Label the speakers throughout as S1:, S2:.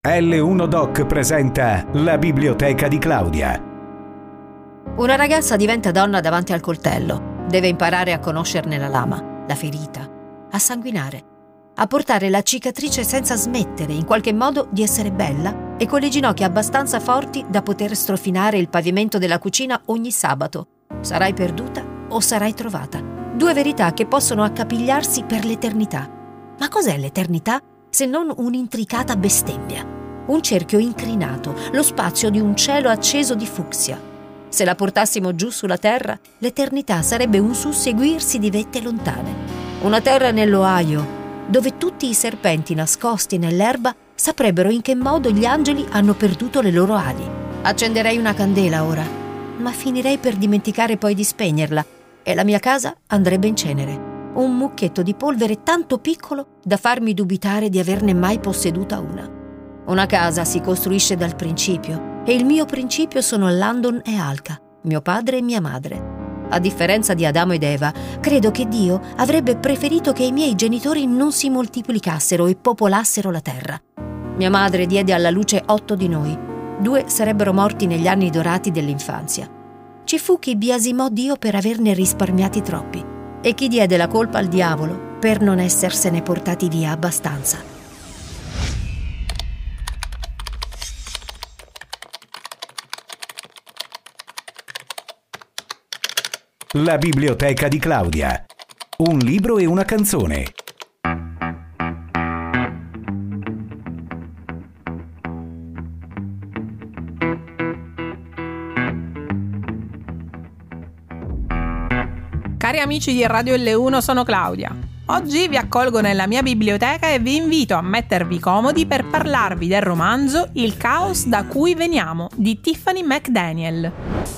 S1: L1 Doc presenta la biblioteca di Claudia.
S2: Una ragazza diventa donna davanti al coltello. Deve imparare a conoscerne la lama, la ferita, a sanguinare, a portare la cicatrice senza smettere in qualche modo di essere bella e con le ginocchia abbastanza forti da poter strofinare il pavimento della cucina ogni sabato. Sarai perduta o sarai trovata. Due verità che possono accapigliarsi per l'eternità. Ma cos'è l'eternità se non un'intricata bestemmia? Un cerchio incrinato, lo spazio di un cielo acceso di fucsia. Se la portassimo giù sulla terra, l'eternità sarebbe un susseguirsi di vette lontane. Una terra nell'Ohio, dove tutti i serpenti nascosti nell'erba saprebbero in che modo gli angeli hanno perduto le loro ali. Accenderei una candela ora, ma finirei per dimenticare poi di spegnerla e la mia casa andrebbe in cenere. Un mucchietto di polvere tanto piccolo da farmi dubitare di averne mai posseduta una. Una casa si costruisce dal principio e il mio principio sono Landon e Alka, mio padre e mia madre. A differenza di Adamo ed Eva, credo che Dio avrebbe preferito che i miei genitori non si moltiplicassero e popolassero la terra. Mia madre diede alla luce 8 di noi. 2 sarebbero morti negli anni dorati dell'infanzia. Ci fu chi biasimò Dio per averne risparmiati troppi e chi diede la colpa al diavolo per non essersene portati via abbastanza.
S1: La biblioteca di Claudia. Un libro e una canzone.
S3: Cari amici di Radio L1, sono Claudia. Oggi vi accolgo nella mia biblioteca e vi invito a mettervi comodi per parlarvi del romanzo Il caos da cui veniamo di Tiffany McDaniel.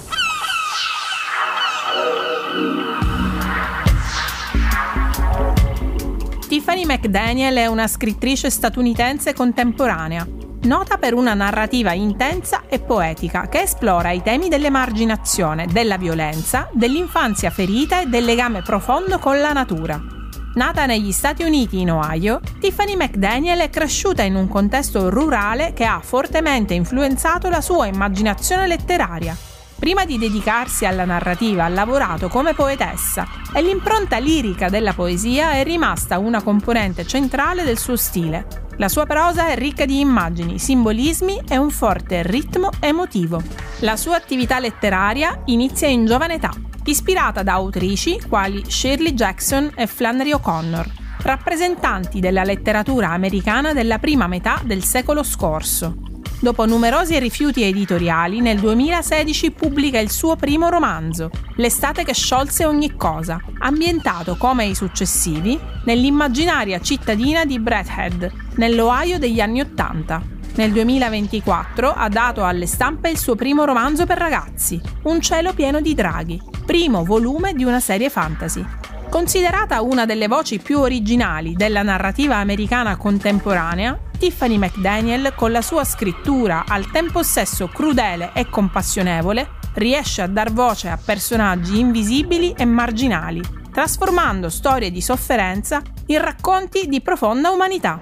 S3: Tiffany McDaniel è una scrittrice statunitense contemporanea, nota per una narrativa intensa e poetica che esplora i temi dell'emarginazione, della violenza, dell'infanzia ferita e del legame profondo con la natura. Nata negli Stati Uniti in Ohio, Tiffany McDaniel è cresciuta in un contesto rurale che ha fortemente influenzato la sua immaginazione letteraria. Prima di dedicarsi alla narrativa ha lavorato come poetessa e l'impronta lirica della poesia è rimasta una componente centrale del suo stile. La sua prosa è ricca di immagini, simbolismi e un forte ritmo emotivo. La sua attività letteraria inizia in giovane età, ispirata da autrici quali Shirley Jackson e Flannery O'Connor, rappresentanti della letteratura americana della prima metà del secolo scorso. Dopo numerosi rifiuti editoriali, nel 2016 pubblica il suo primo romanzo, L'estate che sciolse ogni cosa, ambientato, come i successivi, nell'immaginaria cittadina di Bradhead, nell'Ohio degli anni '80. Nel 2024 ha dato alle stampe il suo primo romanzo per ragazzi, Un cielo pieno di draghi, primo volume di una serie fantasy. Considerata una delle voci più originali della narrativa americana contemporanea, Tiffany McDaniel, con la sua scrittura al tempo stesso crudele e compassionevole, riesce a dar voce a personaggi invisibili e marginali, trasformando storie di sofferenza in racconti di profonda umanità.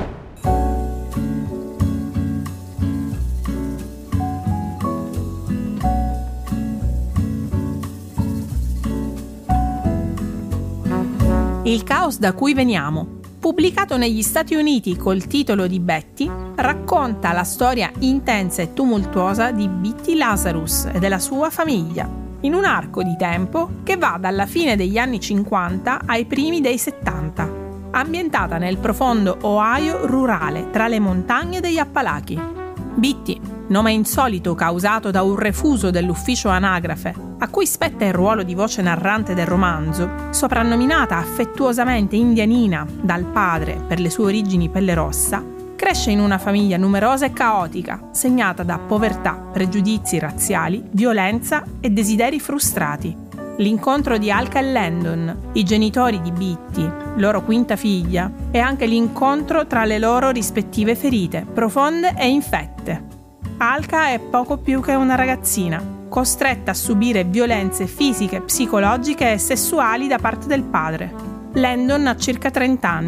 S3: Il caos da cui veniamo, pubblicato negli Stati Uniti col titolo di Betty, racconta la storia intensa e tumultuosa di Betty Lazarus e della sua famiglia, in un arco di tempo che va dalla fine degli anni 50 ai primi dei 70, ambientata nel profondo Ohio rurale tra le montagne degli Appalachi. Betty, nome insolito causato da un refuso dell'ufficio anagrafe, a cui spetta il ruolo di voce narrante del romanzo, soprannominata affettuosamente Indianina dal padre per le sue origini pelle rossa, cresce in una famiglia numerosa e caotica, segnata da povertà, pregiudizi razziali, violenza e desideri frustrati. L'incontro di Alka e Landon, i genitori di Betty, loro quinta figlia, e anche l'incontro tra le loro rispettive ferite, profonde e infette. Alka è poco più che una ragazzina, costretta a subire violenze fisiche, psicologiche e sessuali da parte del padre. Landon ha circa 30 anni.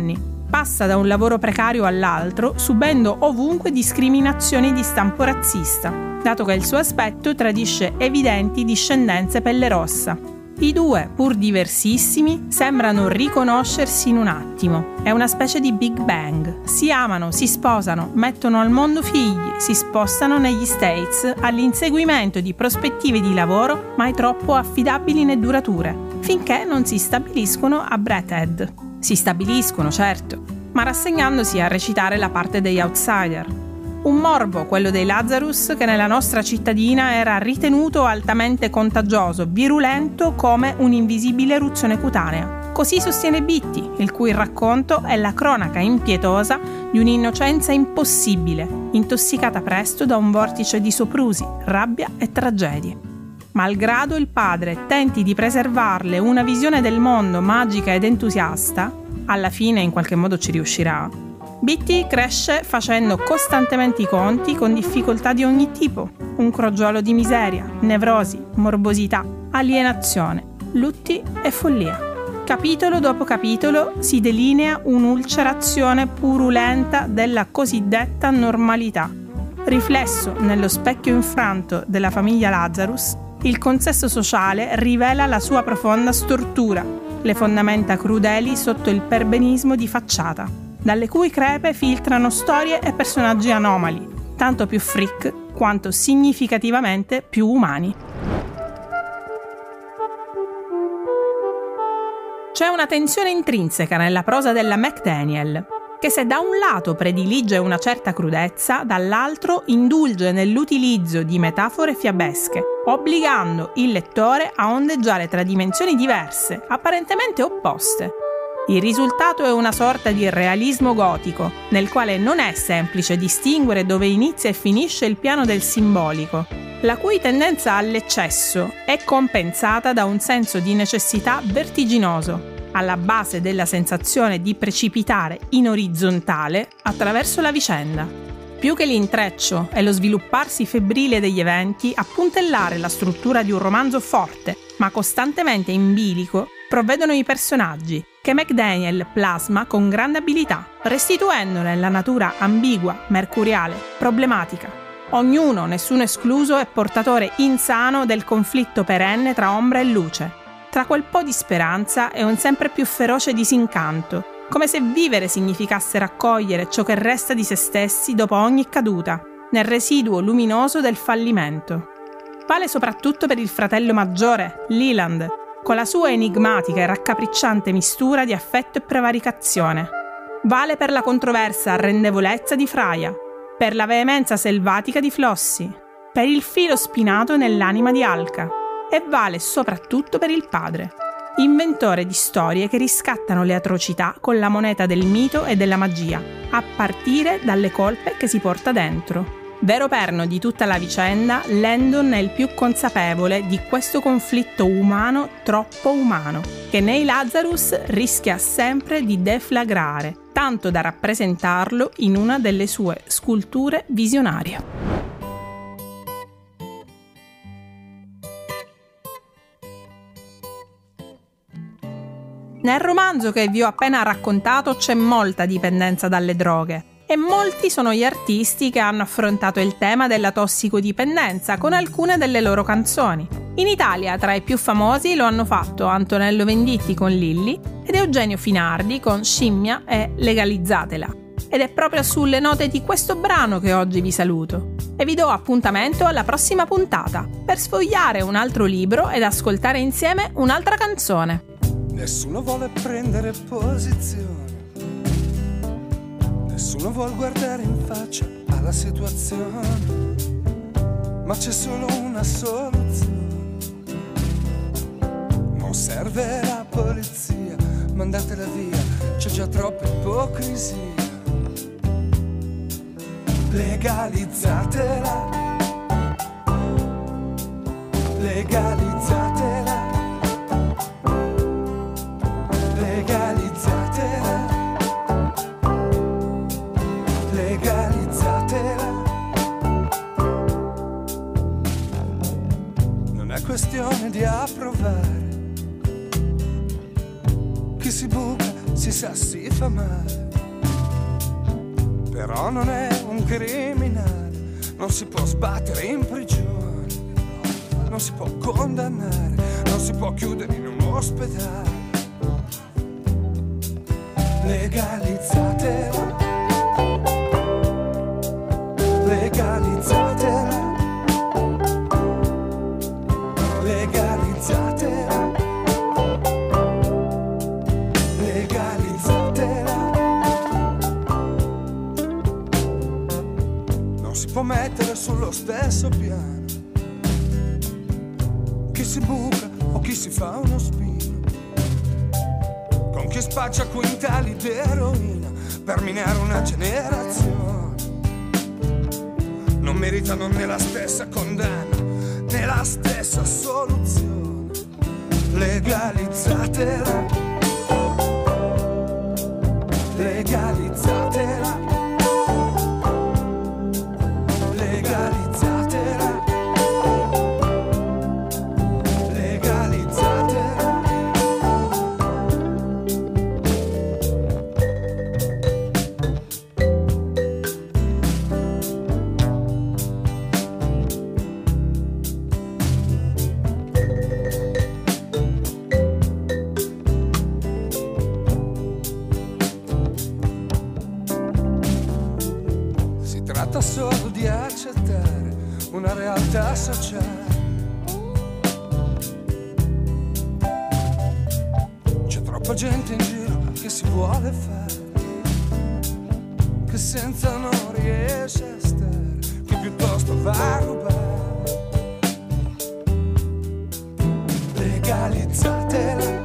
S3: passa da un lavoro precario all'altro, subendo ovunque discriminazioni di stampo razzista, dato che il suo aspetto tradisce evidenti discendenze pelle rossa. I due, pur diversissimi, sembrano riconoscersi in un attimo. È una specie di Big Bang. Si amano, si sposano, mettono al mondo figli, si spostano negli States all'inseguimento di prospettive di lavoro mai troppo affidabili né durature, finché non si stabiliscono a Bradhead. Si stabiliscono, certo, ma rassegnandosi a recitare la parte degli outsider. Un morbo, quello dei Lazarus, che nella nostra cittadina era ritenuto altamente contagioso, virulento come un'invisibile eruzione cutanea. Così sostiene Bitty, il cui racconto è la cronaca impietosa di un'innocenza impossibile, intossicata presto da un vortice di soprusi, rabbia e tragedie. Malgrado il padre tenti di preservarle una visione del mondo magica ed entusiasta, alla fine in qualche modo ci riuscirà. Bitty cresce facendo costantemente i conti con difficoltà di ogni tipo, un crogiolo di miseria, nevrosi, morbosità, alienazione, lutti e follia. Capitolo dopo capitolo si delinea un'ulcerazione purulenta della cosiddetta normalità. Riflesso nello specchio infranto della famiglia Lazarus, il consesso sociale rivela la sua profonda stortura, le fondamenta crudeli sotto il perbenismo di facciata, dalle cui crepe filtrano storie e personaggi anomali, tanto più freak quanto significativamente più umani. C'è una tensione intrinseca nella prosa della McDaniel, che se da un lato predilige una certa crudezza, dall'altro indulge nell'utilizzo di metafore fiabesche, obbligando il lettore a ondeggiare tra dimensioni diverse, apparentemente opposte. Il risultato è una sorta di realismo gotico, nel quale non è semplice distinguere dove inizia e finisce il piano del simbolico, la cui tendenza all'eccesso è compensata da un senso di necessità vertiginoso, alla base della sensazione di precipitare in orizzontale attraverso la vicenda. Più che l'intreccio e lo svilupparsi febbrile degli eventi a puntellare la struttura di un romanzo forte, ma costantemente in bilico, provvedono i personaggi, che McDaniel plasma con grande abilità, restituendone la natura ambigua, mercuriale, problematica. Ognuno, nessuno escluso, è portatore insano del conflitto perenne tra ombra e luce, tra quel po' di speranza e un sempre più feroce disincanto, come se vivere significasse raccogliere ciò che resta di se stessi dopo ogni caduta, nel residuo luminoso del fallimento. Vale soprattutto per il fratello maggiore, Leland, con la sua enigmatica e raccapricciante mistura di affetto e prevaricazione. Vale per la controversa arrendevolezza di Freya, per la veemenza selvatica di Flossie, per il filo spinato nell'anima di Alka, e vale soprattutto per il padre, inventore di storie che riscattano le atrocità con la moneta del mito e della magia, a partire dalle colpe che si porta dentro. Vero perno di tutta la vicenda, Landon è il più consapevole di questo conflitto umano troppo umano, che nei Lazarus rischia sempre di deflagrare, tanto da rappresentarlo in una delle sue sculture visionarie. Nel romanzo che vi ho appena raccontato c'è molta dipendenza dalle droghe e molti sono gli artisti che hanno affrontato il tema della tossicodipendenza con alcune delle loro canzoni. In Italia tra i più famosi lo hanno fatto Antonello Venditti con Lilli ed Eugenio Finardi con Scimmia e Legalizzatela. Ed è proprio sulle note di questo brano che oggi vi saluto. E vi do appuntamento alla prossima puntata per sfogliare un altro libro ed ascoltare insieme un'altra canzone.
S4: Nessuno vuole prendere posizione, nessuno vuole guardare in faccia alla situazione, ma c'è solo una soluzione. Non serve la polizia, mandatela via, c'è già troppa ipocrisia. Legalizzatela, legalizzatela, legalizzatela, legalizzatela. Non è questione di approvare, chi si buca si sa si fa male. però non è un criminale, non si può sbattere in prigione, non si può condannare, non si può chiudere in un ospedale. Legalizzatela, legalizzatela, legalizzatela, legalizzatela. Non si può mettere sullo stesso piano chi si buca o chi si fa uno spino, con chi spaccia quintali di eroina per minare una generazione. Non meritano né la stessa condanna né la stessa soluzione. Legalizzatela, legalizzatela, legalizzatela, legalizzatela. Si tratta solo di accettare una realtà sociale. C'è troppa gente in giro che si vuole fare, che senza non riesce a stare, che piuttosto va a rubare. Legalizzatela,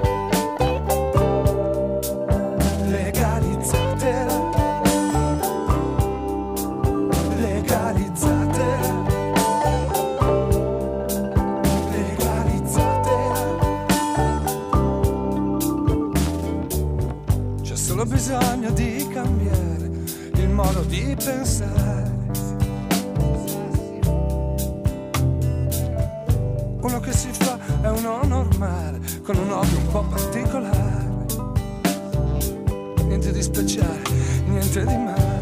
S4: legalizzatela, legalizzatela, legalizzatela. C'è solo bisogno di cambiare il modo di pensare. Uno che si fa è uno normale, con un hobby un po' particolare. Niente di speciale, niente di male.